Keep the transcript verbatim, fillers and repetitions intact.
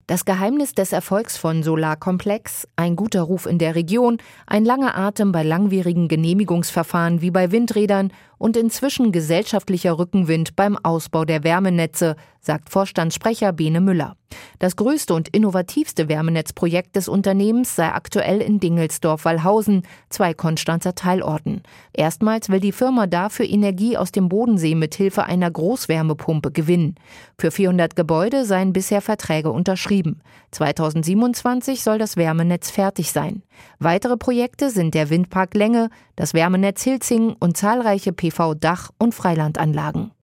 Das Geheimnis des Erfolgs von Solarkomplex: ein guter Ruf in der Region, ein langer Atem bei langwierigen Genehmigungsverfahren wie bei Windrädern und inzwischen gesellschaftlicher Rückenwind beim Ausbau der Wärmenetze, sagt Vorstandssprecher Bene Müller. Das größte und innovativste Wärmenetzprojekt des Unternehmens sei aktuell in Dingelsdorf-Wallhausen, zwei Konstanzer Teilorten. Erstmals will die Firma dafür Energie aus dem Bodensee mit Hilfe einer Großwärmepumpe gewinnen. Für vierhundert Gebäude seien bisher Verträge unterschrieben. zweitausendsiebenundzwanzig soll das Wärmenetz fertig sein. Weitere Projekte sind der Windpark Länge, das Wärmenetz Hilzing und zahlreiche P V-Dach- und Freilandanlagen.